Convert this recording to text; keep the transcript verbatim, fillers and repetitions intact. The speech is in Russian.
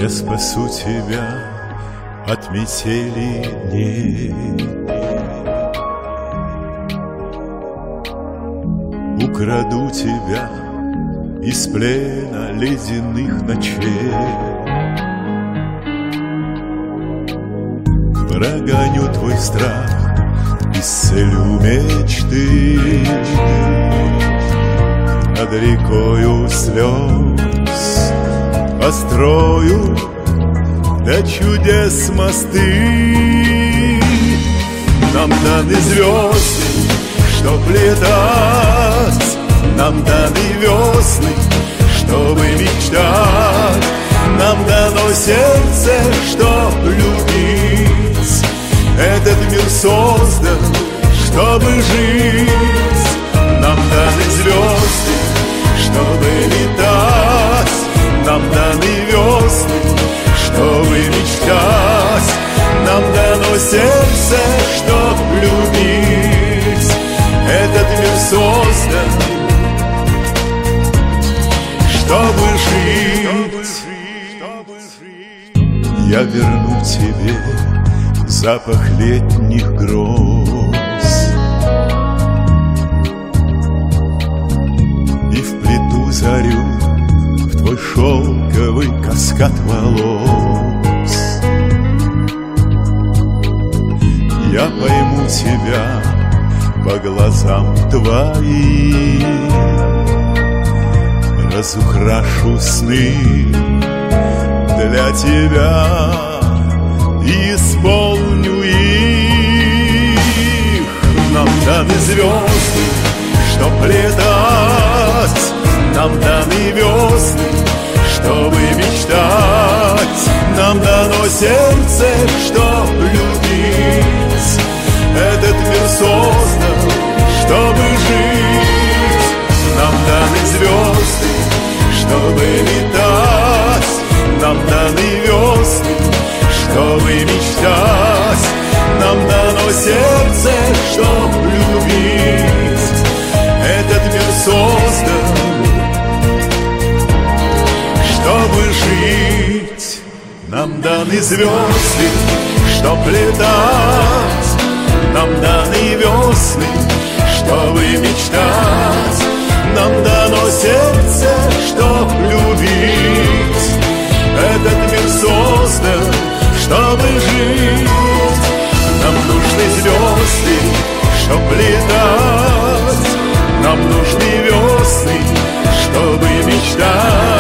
Я спасу тебя от метели дней, украду тебя из плена ледяных ночей, прогоню твой страх, исцелю мечты, над рекою слез построю до чудес мосты. Нам даны звезды, чтоб летать, нам даны весны, чтобы мечтать, нам дано сердце, чтоб любить. Этот мир создан, чтобы жить. Нам даны звезды, чтобы летать, нам даны весны, чтобы мечтать, нам дано сердце, чтоб любить. Этот мир создан, чтобы жить. Я верну тебе запах летних гроз и вплету зарю в твой шелковый каскад волос. Я пойму тебя по глазам твоим, разукрашу сны для тебя и исполню их. Нам даны звезды, чтоб летать, нам даны весны, чтобы мечтать, нам дано сердце, чтоб любить. Этот мир создан, чтобы жить. Нам даны звезды, чтобы летать, нам даны весны, чтобы мечтать, нам дано сердце, чтоб любить. Этот мир создан, чтобы жить. Нам даны звезды, чтоб летать, нам даны весны, чтобы мечтать, нам дано сердце, чтоб любить. Этот мир создан, чтобы жить. Нам нужны звезды, чтоб летать, нам нужны весны, чтобы мечтать,